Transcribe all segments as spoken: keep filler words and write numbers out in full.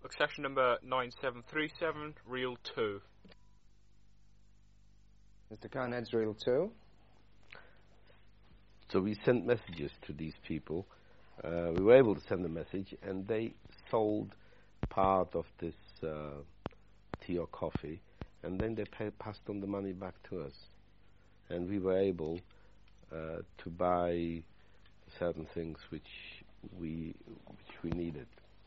Succession number nine seven three seven, reel two. Mister Carnet's reel two. So we sent messages to these people. Uh, we were able to send a message, and they sold part of this uh, tea or coffee, and then they pay, passed on the money back to us, and we were able uh, to buy certain things which we which we needed.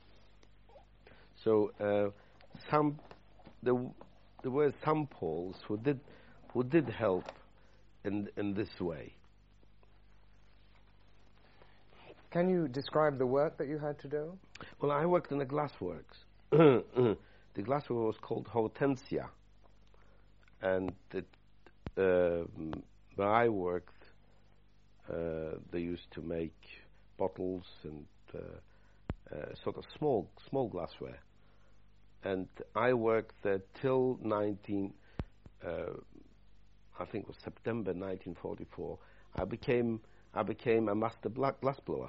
So uh, some there, there were some Poles who did who did help in in this way. Can you describe the work that you had to do? Well, I worked in the glassworks. The glasswork was called Hortensia, and it, uh, where I worked, uh, they used to make bottles and uh, uh, sort of small small glassware. And I worked there till nineteen, uh, I think it was September nineteen forty-four. I became I became a master black glass blower.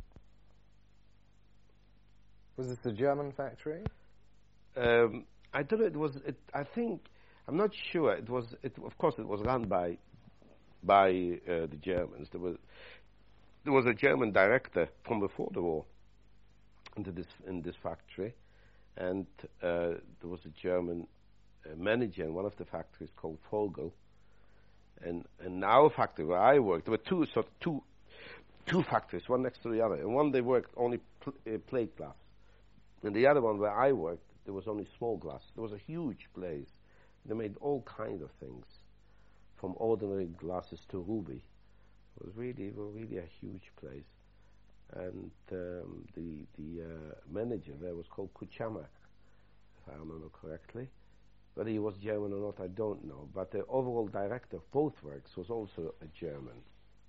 Was this a German factory? Um, I don't know. It was. It, I think. I'm not sure. It was. It, of course, it was run by by uh, the Germans. There was there was a German director from before the war into this in this factory, and uh, there was a German uh, manager in one of the factories called Vogel. And in our factory where I worked, there were two sort of two two factories, one next to the other. And one they worked only pl- uh, plate glass. And the other one where I worked, there was only small glass. There was a huge place. They made all kinds of things, from ordinary glasses to ruby. It was really, it was really a huge place. And um, the the uh, manager there was called Kuchama, if I remember correctly. Whether he was German or not, I don't know. But the overall director of both works was also a German.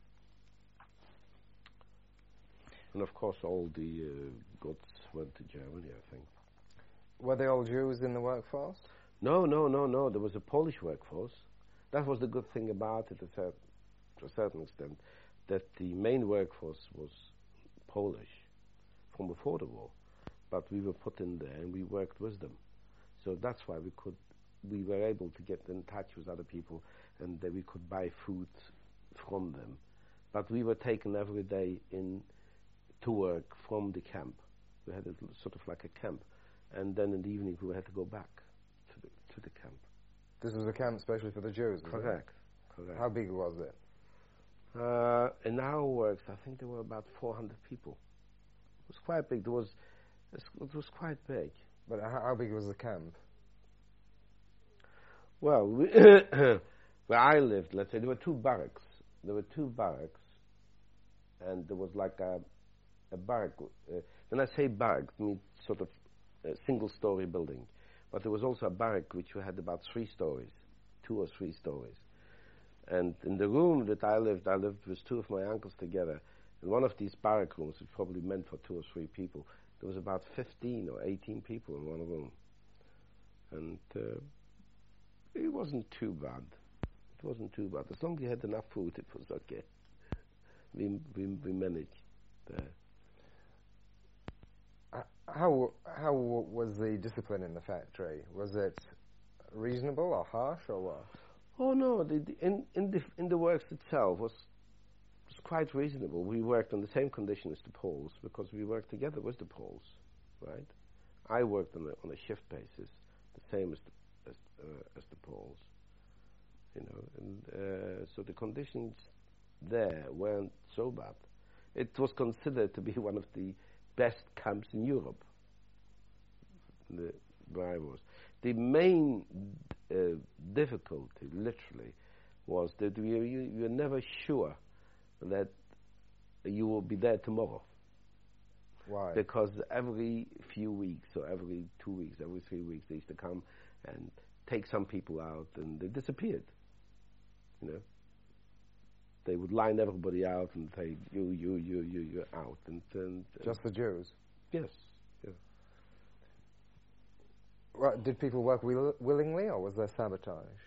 And of course, all the uh, goods went to Germany, I think. Were they all Jews in the workforce? No, no, no, no. There was a Polish workforce. That was the good thing about it, to a certain extent, that the main workforce was Polish from before the war. But we were put in there, and we worked with them. So that's why we could, we were able to get in touch with other people, and that we could buy food from them. But we were taken every day in to work from the camp. We had a, sort of like a camp, and then in the evening we had to go back to the to the camp. This was a camp especially for the Jews, was Correct. it? Correct. How big was it? Uh, in our works, I think there were about four hundred people. It was quite big. There was, it was quite big. But how, how big was the camp? Well, we where I lived, let's say, there were two barracks. There were two barracks, and there was like a a barrack. Uh, when I say barrack, I mean sort of a single-story building. But there was also a barrack which had about three stories, two or three stories. And in the room that I lived, I lived with two of my uncles together. In one of these barrack rooms, which probably meant for two or three people, there was about fifteen or eighteen people in one room. And uh, it wasn't too bad. It wasn't too bad. As long as you had enough food, it was okay. We we, we managed there. How how was the discipline in the factory? Was it reasonable or harsh or what? Oh no, the, the, in in the in the works itself was was quite reasonable. We worked on the same conditions as the Poles because we worked together with the Poles, right? I worked on a on a shift basis, the same as the, as uh, as the Poles, you know, and uh, so the conditions there weren't so bad. It was considered to be one of the best camps in Europe. The, where I was, the main uh, difficulty, literally, was that you, you you're never sure that you will be there tomorrow. Why? Because every few weeks, or every two weeks, every three weeks, they used to come and take some people out, and they disappeared. You know, they would line everybody out and say, "You, you, you, you, you're out." And, and, and just the Jews. Yes. Yes. Well, did people work will- willingly, or was there sabotage?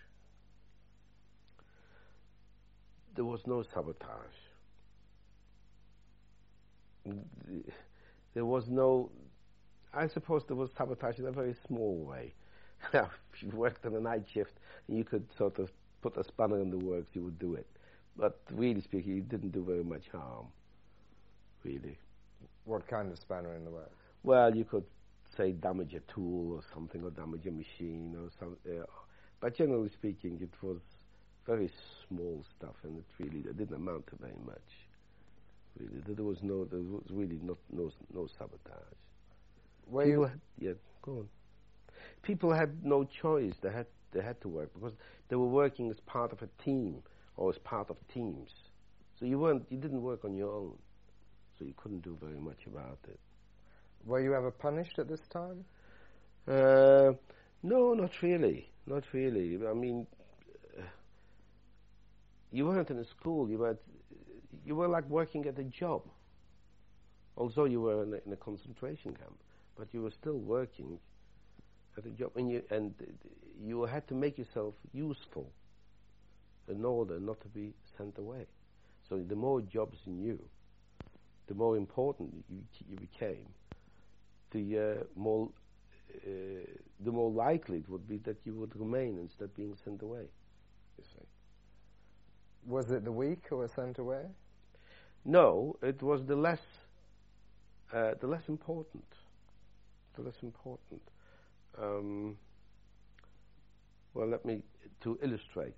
There was no sabotage. There was no. I suppose there was sabotage in a very small way. If you worked on a night shift and you could sort of put a spanner in the works, you would do it. But really speaking, it didn't do very much harm, really. What kind of spanner in the works? Well, you could say damage a tool or something, or damage a machine or something. Uh, but generally speaking, it was very small stuff, and it really it didn't amount to very much. Really, there was no, there was really not no no sabotage. Were People you had, yeah, go on. People had no choice. They had they had to work because they were working as part of a team or as part of teams. So you weren't you didn't work on your own. So you couldn't do very much about it. Were you ever punished at this time? Uh, no, not really. Not really. I mean, uh, you weren't in a school. You were you were like working at a job. Although you were in a, in a concentration camp, but you were still working at a job, and you and you had to make yourself useful in order not to be sent away. So the more jobs you knew, the more important you, you became, the uh, more uh, the more likely it would be that you would remain instead of being sent away. You see. Was it the weak who were sent away? No, it was the less uh, the less important. The less important. Um, well, let me to illustrate.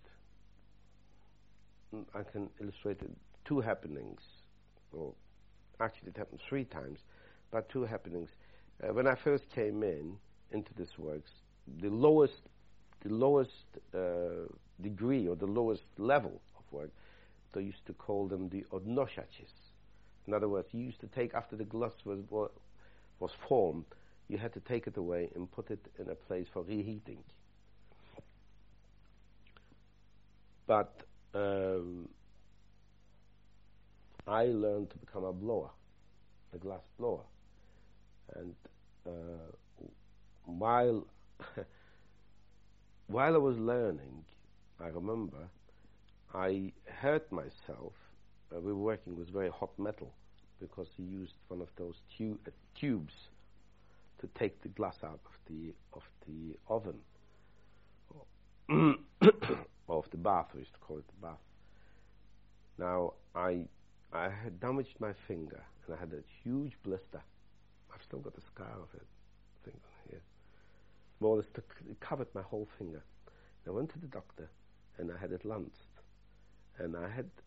I can illustrate two happenings, or actually it happened three times, but two happenings. Uh, when I first came in into this works, the lowest, the lowest uh, degree or the lowest level of work, they used to call them the odnoshachis. In other words, you used to take after the glass was was formed, you had to take it away and put it in a place for reheating. But um, I learned to become a blower, a glass blower. And uh, while while I was learning, I remember I hurt myself. Uh, we were working with very hot metal because he used one of those tu- uh, tubes to take the glass out of the of the oven or of the bath. We used to call it the bath. Now I I had damaged my finger and I had a huge blister. I've still got the scar of it, I think, here. More or less, it covered my whole finger. I went to the doctor and I had it lanced, and I had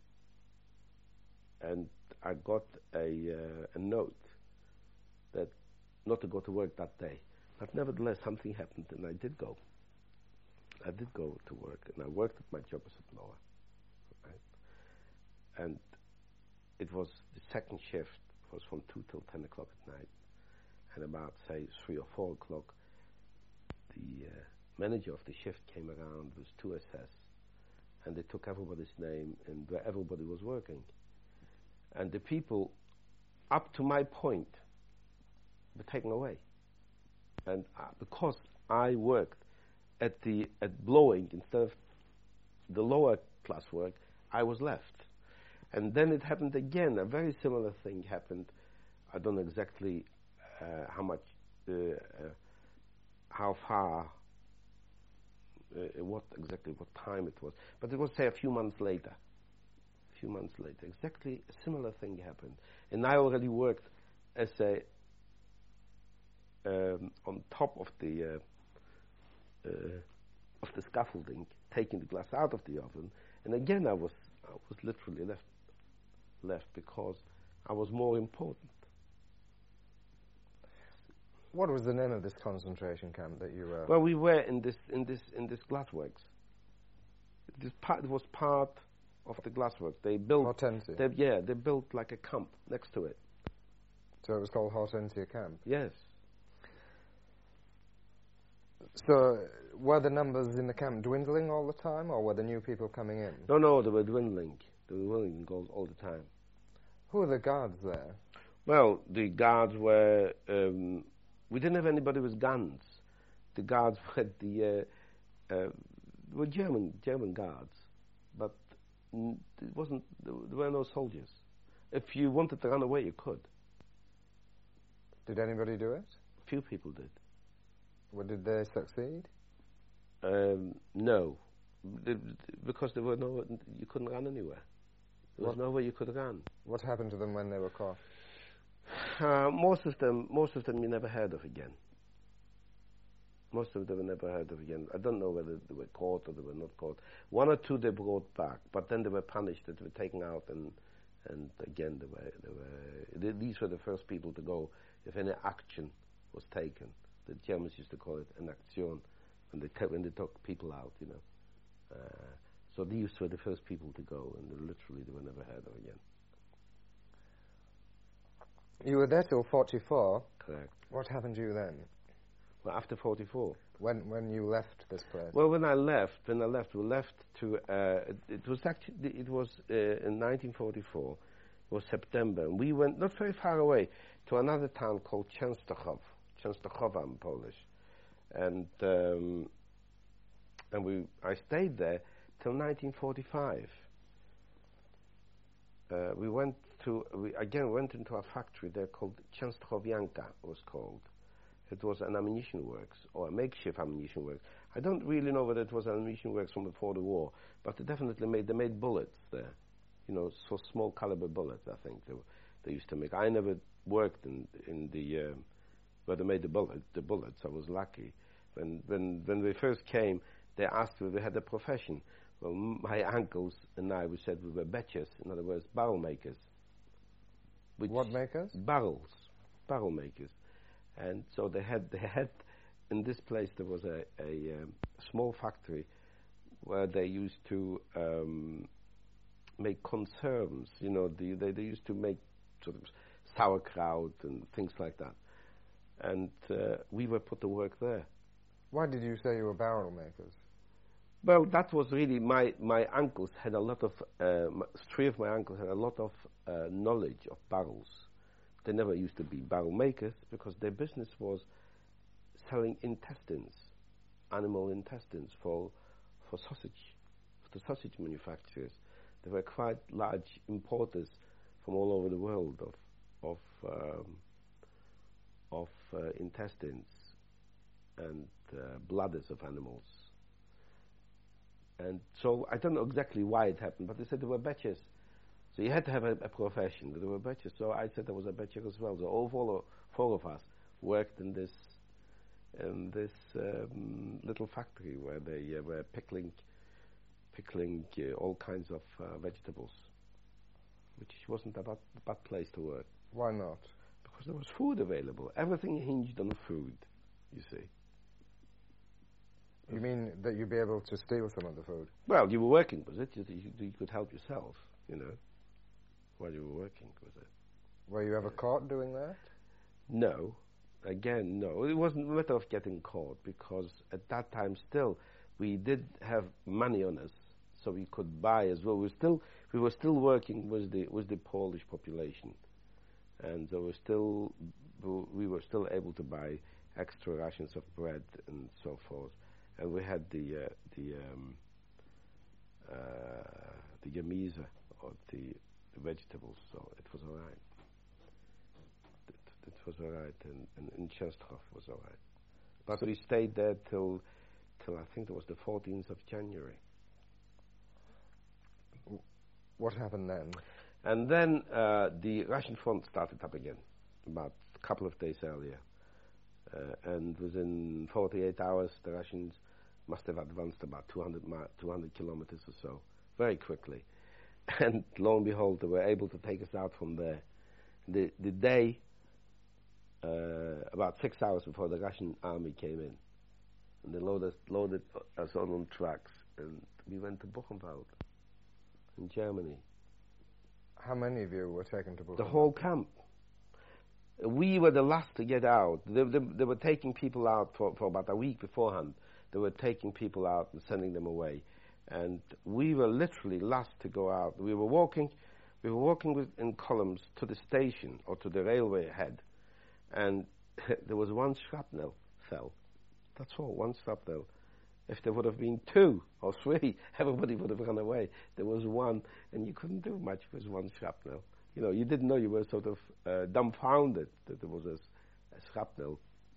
and I got a uh, a note that not to go to work that day. But nevertheless, something happened, and I did go. I did go to work, and I worked at my job as a blower. Right? And it was the second shift. It was from two till ten o'clock at night, and about say three or four o'clock, the uh, manager of the shift came around with two S S, and they took everybody's name and where everybody was working. And the people, up to my point, were taken away. And uh, because I worked at the at blowing instead of the lower class work, I was left. And then it happened again. A very similar thing happened. I don't know exactly uh, how much, uh, uh, how far, uh, what exactly what time it was. But it was say a few months later. A few months later, exactly a similar thing happened. And I already worked as a um, on top of the uh, uh, of the scaffolding, taking the glass out of the oven. And again, I was I was literally left left because I was more important. What was the name of this concentration camp that you were? Well, we were in this in this in this glassworks. This part it was part of the glassworks. They built. Hortensia. They, yeah, they built like a camp next to it. So it was called Hortensia Camp. Yes. So were the numbers in the camp dwindling all the time, or were there new people coming in? No, no, they were dwindling. They were dwindling all, all the time. Who were the guards there? Well, the guards were. Um, we didn't have anybody with guns. The guards were the uh, uh, were German German guards, but n- it wasn't. There were no soldiers. If you wanted to run away, you could. Did anybody do it? Few people did. Well, did they succeed? Um, no, the, because there were no, you couldn't run anywhere. There was What? nowhere you could run. What happened to them when they were caught? Uh, most of them, most of them, you never heard of again. Most of them were never heard of again. I don't know whether they were caught or they were not caught. One or two they brought back, but then they were punished. They were taken out, and and again they were they were. They, these were the first people to go if any action was taken. The Germans used to call it an action when they when they took people out, you know. Uh, so these were the first people to go, and they literally they were never heard of again. You were there till forty-four. Correct. What happened to you then? Well, after forty-four. When when you left this place? Well, when I left, when I left, we left to. Uh, it, it was actually it was uh, in nineteen forty-four. It was September, and we went not very far away to another town called Częstochow. Częstochowa in Polish, and um, and we I stayed there till nineteen forty-five. Uh, we went to we again went into a factory there called Częstochowianka. It was called. It was an ammunition works, or a makeshift ammunition works. I don't really know whether it was an ammunition works from before the war, but they definitely made, they made bullets there. You know, so small caliber bullets, I think, they, they used to make. I never worked in, in the, um, where they made the, bullet, the bullets. I was lucky. When, when, when we first came, they asked if we had a profession. Well, my uncles and I, we said we were betchers, in other words, barrel makers. What makers? Barrels, barrel makers. And so they had, they had, in this place there was a, a um, small factory where they used to um, make conserves, you know, the, they, they used to make sort of sauerkraut and things like that. And uh, we were put to work there. Why did you say you were barrel makers? Well, that was really, my, my uncles had a lot of, uh, three of my uncles had a lot of uh, knowledge of barrels. They never used to be barrel makers because their business was selling intestines, animal intestines for for sausage, for the sausage manufacturers. They were quite large importers from all over the world of of um, of uh, intestines and uh, bladders of animals. And so I don't know exactly why it happened, but they said they were betchers. So you had to have a, a profession. There were betchers. So I said I was a betcher as well. So all four, four of us worked in this in this um, little factory where they uh, were pickling pickling uh, all kinds of uh, vegetables, which wasn't a bad, bad place to work. Why not? Because there was food available. Everything hinged on food, you see. You mean that you'd be able to steal some of the food? Well, you were working with it. You, you, you could help yourself, you know, while you were working with it. Were you ever caught doing that? No. Again, no. It wasn't a matter of getting caught because at that time still we did have money on us, so we could buy as well. We were still we were still working with the with the Polish population, and so we still we were still able to buy extra rations of bread and so forth. And we had the uh, the um, uh, the gemisa or the, the vegetables, so it was all right. It, it was all right, and, and in Częstochow was all right. But we stayed there till till I think it was the fourteenth of January. What happened then? And then uh, the Russian front started up again, about a couple of days earlier, uh, and within forty-eight hours, the Russians must have advanced about two hundred, mi- two hundred kilometers or so, very quickly. And lo and behold, they were able to take us out from there. The, the day, uh, about six hours before the Russian army came in, and they loaded, loaded us on, on trucks, and we went to Buchenwald in Germany. How many of you were taken to Buchenwald? The whole camp. We were the last to get out. They, they, they were taking people out for, for about a week beforehand. They were taking people out and sending them away. And we were literally last to go out. We were walking, we were walking with, in columns to the station or to the railway head. And there was one shrapnel fell. That's all, one shrapnel. If there would have been two or three, everybody would have run away. There was one, and you couldn't do much with one shrapnel. You know, you didn't know, you were sort of uh, dumbfounded that there was a, a shrapnel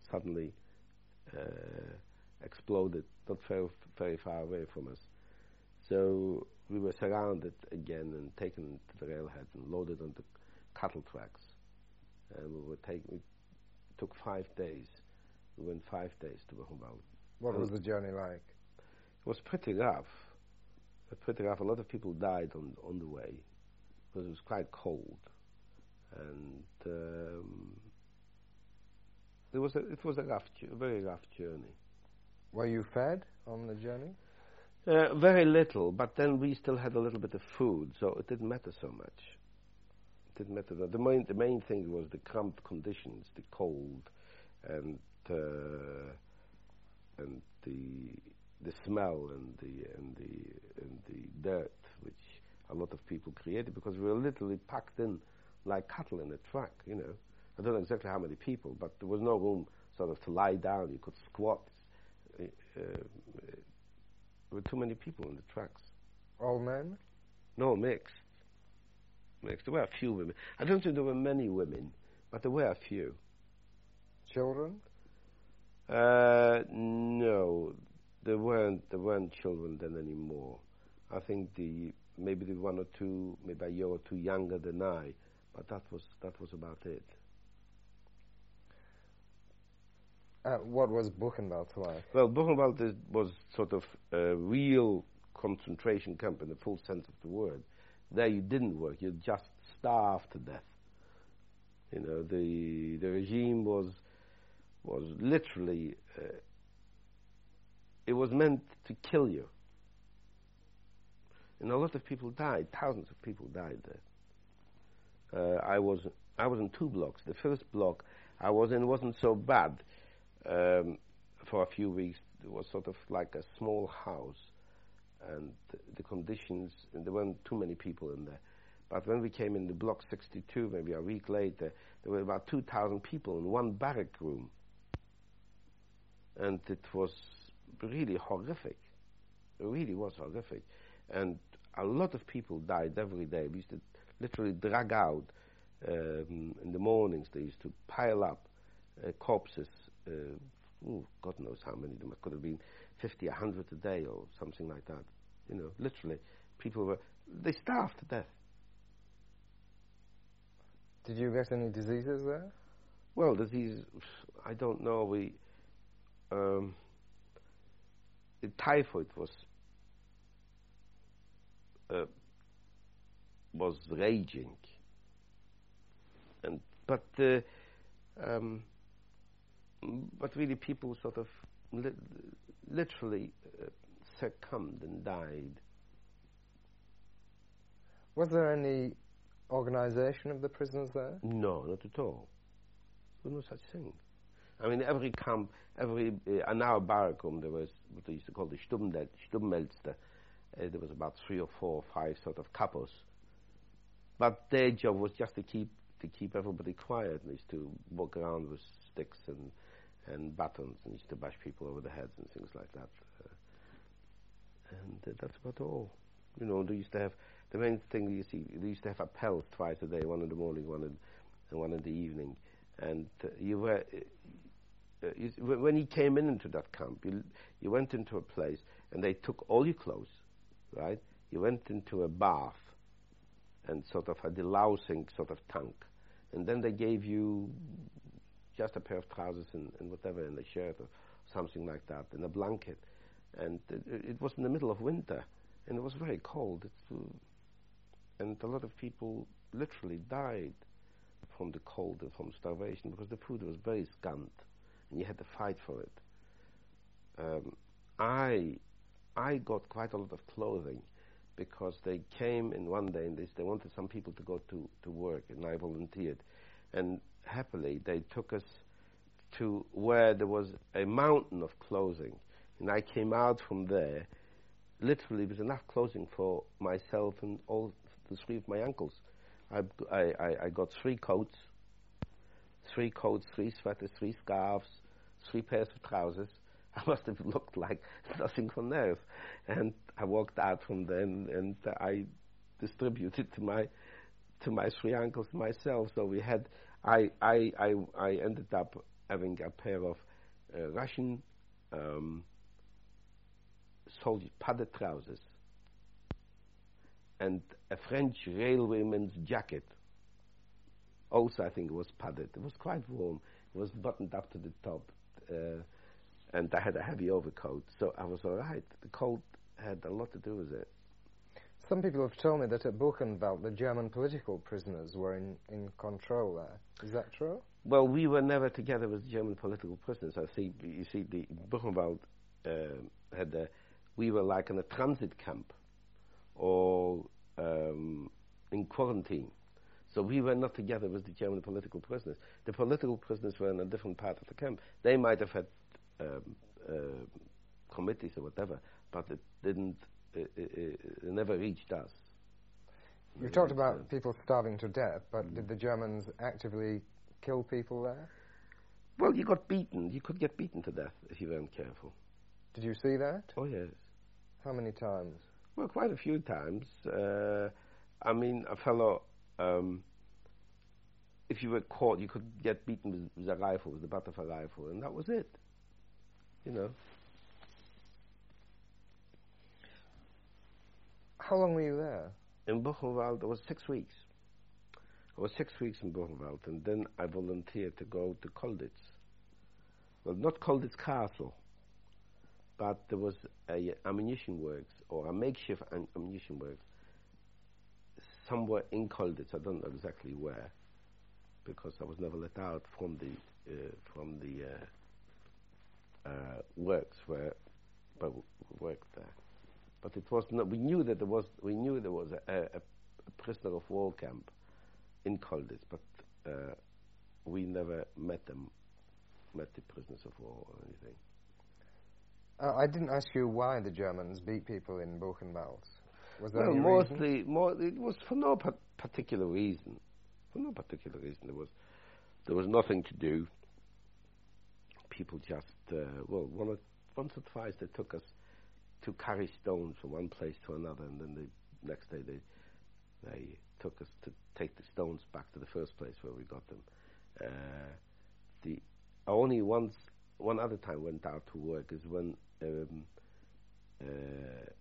suddenly uh, exploded not very, very far away from us. So we were surrounded again and taken to the railheads and loaded onto cattle tracks. And we were take, we took five days. We went five days to Buchenwald. What was the journey like? It was pretty rough. Uh, pretty rough. A lot of people died on on the way because it was quite cold, and um, it was a, it was a rough, a very rough journey. Were you fed on the journey? Uh, very little, but then we still had a little bit of food, so it didn't matter so much. It didn't matter. The main the main thing was the cramped conditions, the cold, and uh, and the the smell and the and the and the dirt, which a lot of people created, because we were literally packed in like cattle in a truck. You know, I don't know exactly how many people, but there was no room sort of to lie down. You could squat. Uh, uh, there were too many people in the trucks. All men? No, mixed. Mixed. There were a few women. I don't think there were many women, but there were a few. Children? Uh, no, there weren't. There weren't children then anymore. I think the maybe the one or two, maybe a year or two younger than I, but that was that was about it. Uh, what was Buchenwald like? Well, Buchenwald is, was sort of a real concentration camp in the full sense of the word. There you didn't work; you just starved to death. You know, the the regime was was literally uh, it was meant to kill you, and a lot of people died. Thousands of people died there. Uh, I was I was in two blocks. The first block I was in wasn't so bad. Um, for a few weeks, it was sort of like a small house, and the, the conditions, and there weren't too many people in there. But when we came in the block sixty-two, maybe a week later, there were about two thousand people in one barrack room. And it was really horrific. It really was horrific. And a lot of people died every day. We used to literally drag out um, in the mornings. They used to pile up uh, corpses. Uh, ooh, God knows how many. There could have been fifty, a hundred a day or something like that. You know, literally, people were, they starved to death. Did you get any diseases there? Well, disease, I don't know. We, um, the typhoid was uh, was raging, and but uh, um, but really people sort of li- literally uh, succumbed and died. Was there any organization of the prisoners there? No, not at all. There was no such thing. I mean, every camp, every uh, in our barrack room, there was what they used to call the Stummel- Stummelster. Uh, there was about three or four or five sort of capos, but their job was just to keep to keep everybody quiet. They used to walk around with sticks and and batons and used to bash people over the heads and things like that. Uh, and uh, that's about all. You know, they used to have the main thing you see. They used to have appels twice a day, one in the morning, one in and one in the evening. And uh, you were uh, uh, you, when you came in into that camp, you you went into a place and they took all your clothes, right? You went into a bath and sort of a delousing sort of tank, and then they gave you just a pair of trousers and, and whatever, and a shirt or something like that, and a blanket. And it, it was in the middle of winter, and it was very cold. It's, uh, and a lot of people literally died from the cold and from starvation because the food was very scant, and you had to fight for it. Um, I I got quite a lot of clothing because they came in one day and they, they wanted some people to go to, to work, and I volunteered. And happily, they took us to where there was a mountain of clothing. And I came out from there, literally with enough clothing for myself and all the three of my uncles. I, I, I got three coats, three coats, three sweaters, three scarves, three pairs of trousers. I must have looked like nothing on earth. And I walked out from there and, and I distributed to my to my three uncles myself. So we had, I, I, I, I ended up having a pair of uh, Russian um, soldier padded trousers and a French railwayman's jacket. Also, I think it was padded. It was quite warm. It was buttoned up to the top, uh, and I had a heavy overcoat, so I was all right. The cold had a lot to do with it. Some people have told me that at Buchenwald the German political prisoners were in, in control there. Is that true? Well, we were never together with German political prisoners. I see. You see, the Buchenwald uh, had a, we were like in a transit camp, or um, in quarantine. So we were not together with the German political prisoners. The political prisoners were in a different part of the camp. They might have had um, uh, committees or whatever, but it didn't. It, it, it never reached us. You It talked reached about them. people starving to death, but did the Germans actively kill people there? Well, you got beaten. You could get beaten to death if you weren't careful. Did you see that? Oh yes. How many times? Well, quite a few times. Uh, I mean, a fellow. Um, if you were caught, you could get beaten with, with a rifle, with the butt of a rifle, and that was it. You know. How long were you there? In Buchenwald, it was six weeks. I was six weeks in Buchenwald, and then I volunteered to go to Kolditz. Well, not Kolditz Castle, but there was a ammunition works, or a makeshift am- ammunition works, somewhere in Kolditz. I don't know exactly where, because I was never let out from the uh, from the uh, uh, works where I w- worked there. But it was not. We knew that there was. We knew there was a, a, a prisoner of war camp in Kolditz, but uh, we never met them, met the prisoners of war or anything. Uh, I didn't ask you why the Germans beat people in Buchenwald. Was there Well, any mostly, reason? more, it was for no pa- particular reason. For no particular reason, there was there was nothing to do. People just uh, well, one or, once or twice they took us to carry stones from one place to another, and then the next day they they took us to take the stones back to the first place where we got them. Uh, the only once one other time went out to work is when um, uh,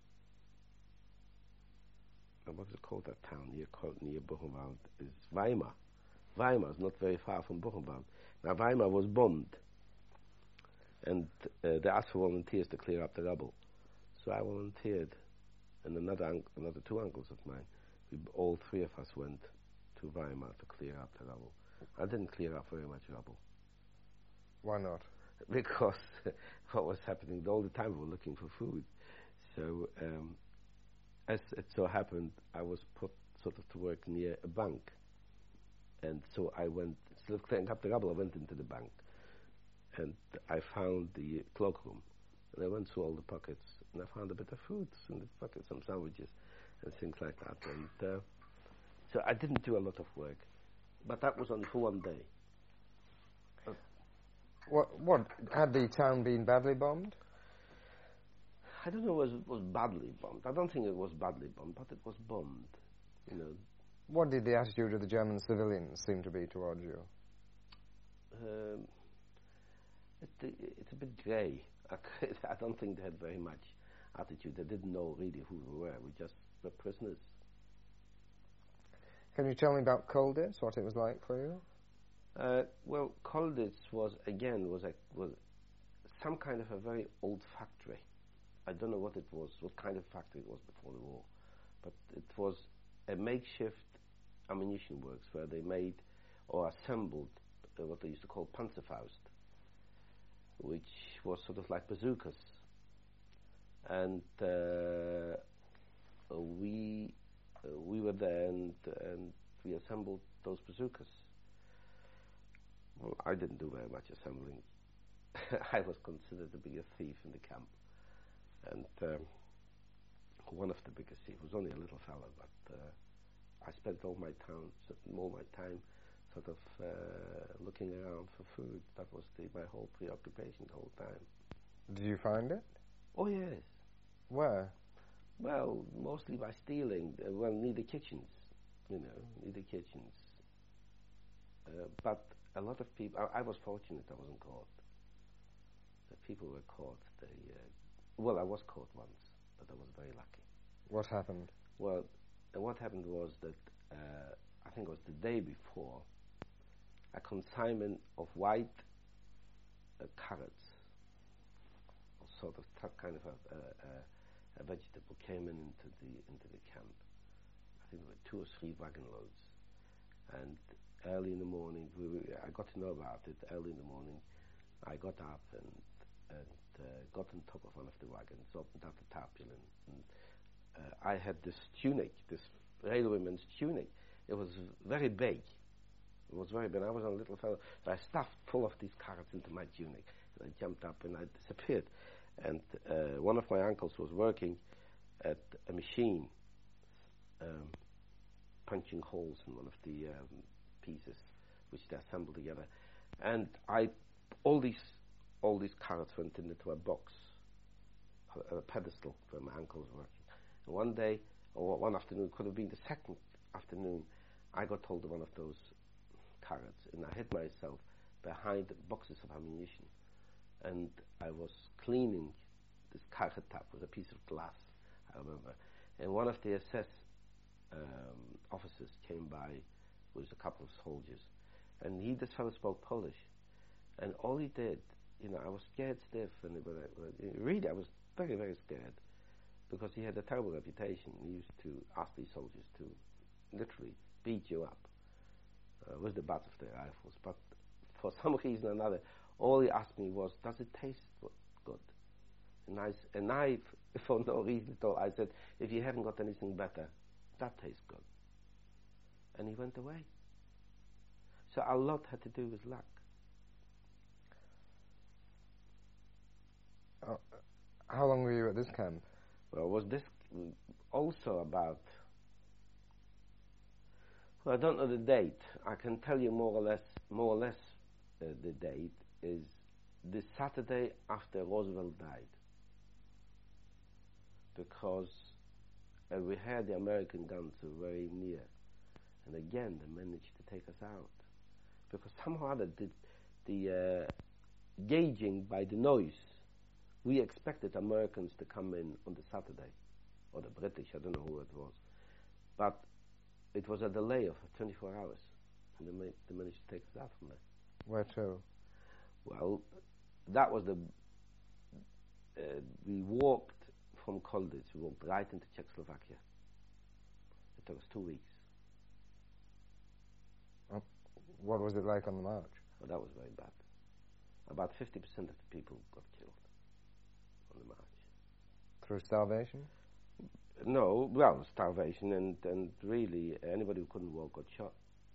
what's it called, that town near near Buchenwald is Weimar. Weimar is not very far from Buchenwald. Now Weimar was bombed, and uh, they asked for volunteers to clear up the rubble. So I volunteered, and another un- another two uncles of mine, we all three of us went to Weimar to clear up the rubble. I didn't clear up very much rubble. Why not? Because what was happening all the time, we were looking for food. So um, as it so happened, I was put sort of to work near a bank. And so I went, instead of clearing up the rubble, I went into the bank. And I found the cloakroom. And I went through all the pockets, and I found a bit of food in the pockets, some sandwiches and things like that. And uh, so I didn't do a lot of work. But that was only for one day. Uh, What, what, had the town been badly bombed? I don't know if it was badly bombed. I don't think it was badly bombed, but it was bombed, you know. What did the attitude of the German civilians seem to be towards you? Um, it, it's a bit grey. I, I don't think they had very much attitude. They didn't know really who we were. We just were prisoners. Can you tell me about Kolditz, what it was like for you? Uh, well, Kolditz was, again, was a, was some kind of a very old factory. I don't know what it was, what kind of factory it was before the war, but it was a makeshift ammunition works where they made or assembled uh, what they used to call Panzerfaust, which was sort of like bazookas. And uh, we uh, we were there and, and we assembled those bazookas. Well, I didn't do very much assembling. I was considered to be a thief in the camp. And um, one of the biggest thieves was only a little fellow, but uh, I spent all my time, all my time, sort of uh, looking around for food. That was the, my whole preoccupation the whole time. Did you find it? Oh yes. Where? Well, mostly by stealing. Uh, well, near the kitchens, you know, near the kitchens. Uh, but a lot of people. I, I was fortunate I wasn't caught. The people were caught. They, uh, well, I was caught once, but I was very lucky. What happened? Well, uh, what happened was that uh, I think it was the day before, a consignment of white uh, carrots, or sort of t- kind of a, a, a, a vegetable, came in into the into the camp. I think there were two or three wagon loads, and early in the morning, we were, I got to know about it. Early in the morning, I got up and and uh, got on top of one of the wagons, opened up the tarpaulin, and uh, I had this tunic, this railwayman's tunic. It was very big. It was very big. I was a little fellow, so I stuffed full of these carrots into my tunic, and I jumped up and I disappeared. And uh, one of my uncles was working at a machine, um, punching holes in one of the um, pieces, which they assembled together. And I, all these, all these carrots went into a box, a, a pedestal where my uncle was working. And one day, or one afternoon, could have been the second afternoon, I got hold of one of those carrots, and I hid myself behind boxes of ammunition. And I was cleaning this carrot top with a piece of glass, I remember. And one of the S S um, officers came by with a couple of soldiers, and he, this fellow, spoke Polish. And all he did, you know, I was scared stiff, and it, it, really, I was very, very scared, because he had a terrible reputation. He used to ask these soldiers to literally beat you up uh, with the butts of their rifles. But for some reason or another, all he asked me was, does it taste good? And I, and I, for no reason at all, I said, if you haven't got anything better, that tastes good. And he went away. So a lot had to do with luck. Uh, how long were you at this camp? Well, was this also about, well, I don't know the date. I can tell you more or less, more or less uh, the date is the Saturday after Roosevelt died. Because uh, we heard the American guns were very near. And again, they managed to take us out. Because somehow or other, the, the uh, gauging by the noise, we expected Americans to come in on the Saturday, or the British, I don't know who it was. But it was a delay of twenty-four hours, and they, ma- they managed to take us out from there. Where to? Well, that was the... Uh, we walked from Kolditz, we walked right into Czechoslovakia. It took us two weeks. Oh, what was it like on the march? Well, that was very bad. About fifty percent of the people got killed on the march. Through starvation? No, well, starvation, and, and really anybody who couldn't walk got shot.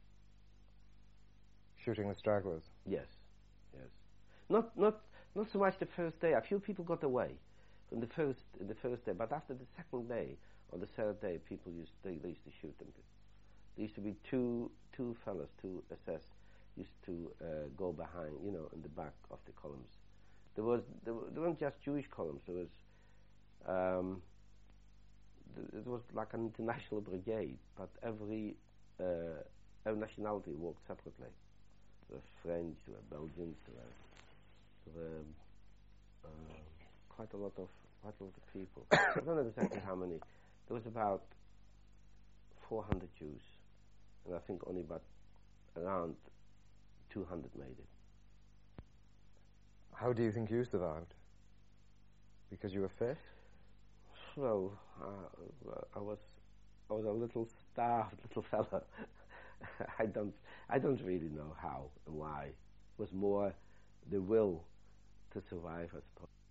Shooting the stragglers? Yes, yes. Not not not so much the first day. A few people got away from the first the first day, but after the second day or the third day, people used they, they used to shoot them. There used to be two two fellas, two S S, used to uh, go behind, you know, in the back of the columns. There was there, were, there weren't just Jewish columns. There was um, th- it was like an international brigade, but every uh, every nationality walked separately. There were French, there were Belgians, there were, there were uh, quite a lot of quite a lot of people. I don't know exactly how many. There was about four hundred Jews, and I think only about around two hundred made it. How do you think you survived? Because you were fit? Well, uh, I was I was a little starved little fellow. I don't I don't really know how and why. It was more the will to survive, I suppose.